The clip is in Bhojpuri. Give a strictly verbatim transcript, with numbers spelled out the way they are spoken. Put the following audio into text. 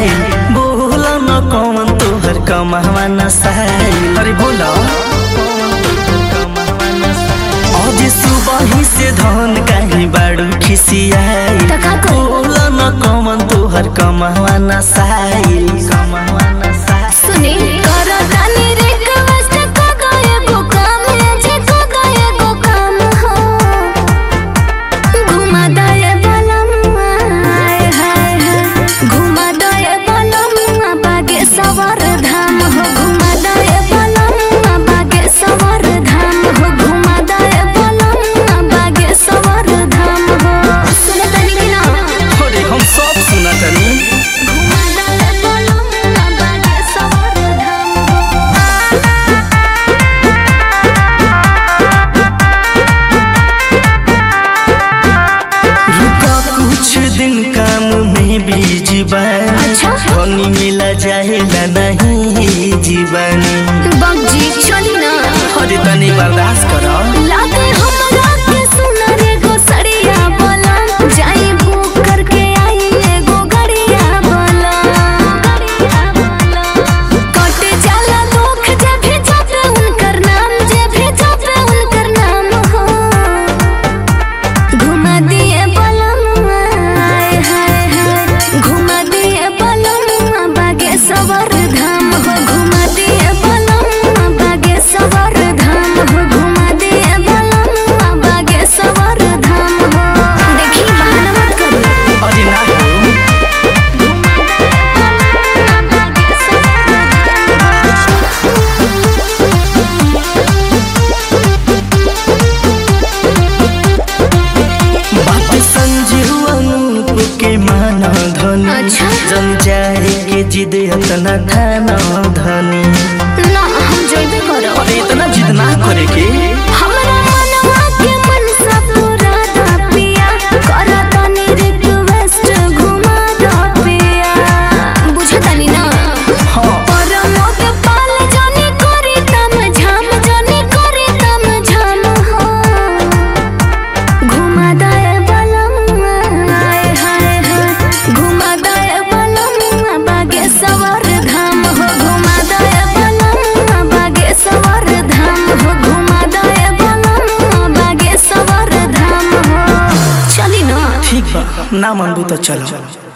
स्टाइल बोला न कौन तोहर कमावा नसाइल। अरे बोला आज सुबह से धन कहीं बाड़ू खिसियाइल। बोला न कौन तोहर कमावा नसाइल कमावा नसाइल। सुनी करो जानी रिक्वेस्ट को गए को काम जे को गए को काम हो घुमा दे बलमुआ हाय हाय घुमा दे बलमुआ बागे सवार धाम हो घुमा दे बलमुआ बागे सवार धाम हो घुमा दे बलमुआ बागे सवार धाम हो। सुने तनी कि ना? अरे हम सब सुना तनी। धनी मिला जाएला नहीं जीवानी बाबूजी चली ना। अरे तनी बर्दाश्त करो। लागे हमरा के सुनर एगो सड़िया बोला जाई बुक करके आई एगो गड़िया बोला कटे जाला दुख जे भी जपे उनकर नाम जे भी जपे उनकर नाम हो घुमा दिए बलमुआ हाय हाय हाय घुमा दिए बलमुआ बागे सवार धाम हो घुमा दिए बलमुआ बागे सवार धाम हो घुमा दिए बलमुआ बागे सवार धाम हो। देखी बहाना मत करो। अरे ना हो। बात संजीव अनूप के माना धनी। अच्छा। जन जाए के जिद इतना ठाना धनी। ना हम जइबे करो। अरे इतना जिद ना करे के। हमरा मनवा के मनसा पूरा दा पिया करा तनी रिक्वेस्ट घुमा दा पिया बुझतानी ना? हाँ। पर मोत पाल जानी करी तम झाम जानी करी तम झाम हो घुमा दे बलमुआ हाय हाय हाय घुमा दे बलमुआ बागे सवार धाम हो घुमा दे बलमुआ बागे सवार धाम हो घुमा दे बलमुआ बागे सवार धाम हो। चली ना? ठीक बा ना मनबू तो चलो।